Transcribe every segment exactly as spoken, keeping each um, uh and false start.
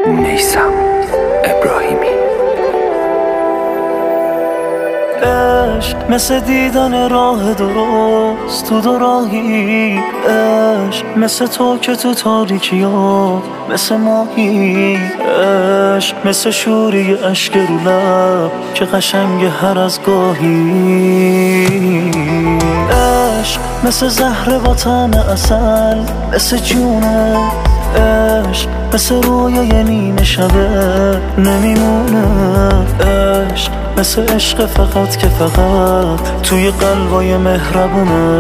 نیسم ابراهیمی. عشق مثل دیدن راه درست تو دو راهی، عشق مثل تو که تو تاریکی ها مثل ماهی، عشق مثل شوری عشق رو لب که قشنگ هر از گاهی، عشق مثل زهر با طعم عسل مثل جونه، عشق مثل رویای نیمه شبه نمیمونه، عشق مثل عشق فقط که فقط توی قلبای مهربونه،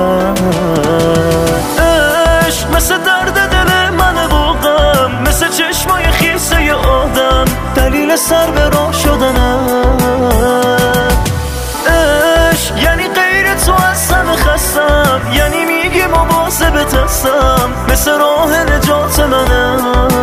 عشق مثل درد دل من و غم، مثل چشمای خیسه آدم دلیل سر به راه شدنه، عشق یعنی غیر تو از همه خستم، یعنی میگی مواظبت هستم مثل راه نجات منه.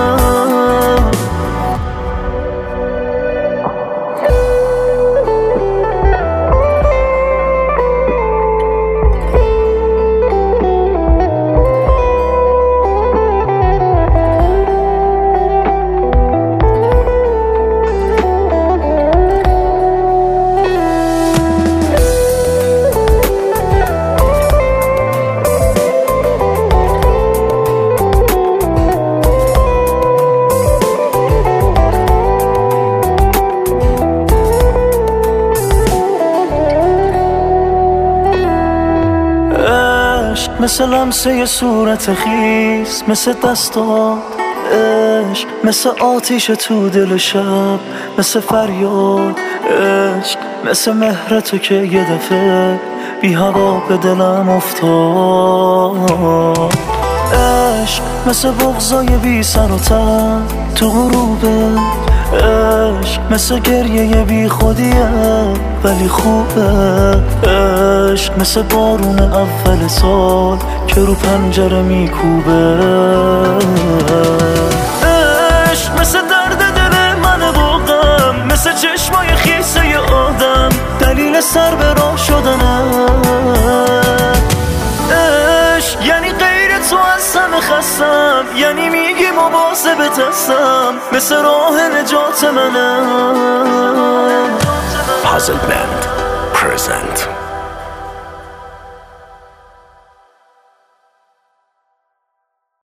مثل لمسه صورت خیس، مثل دستات عشق، مثل آتیش تو دل شب، مثل فریاد عشق، مثل مهر تو که یه دفعه بی هوا به دلم افتاد، عشق مثل بغضای بی سر و تن تو غروبه، عشق مثل گریه بی خودیه ولی خوبه، عشق مثل بارون اول سال که رو پنجره میکوبه، عشق مثل درد دل من و غم، مثل چشمای خیسه آدم دلیل سر به راه شدنه، عشق یعنی غیر تو از همه خستم، یعنی میگی مواظبت هستم مثل راه نجات منه. Puzzle Band present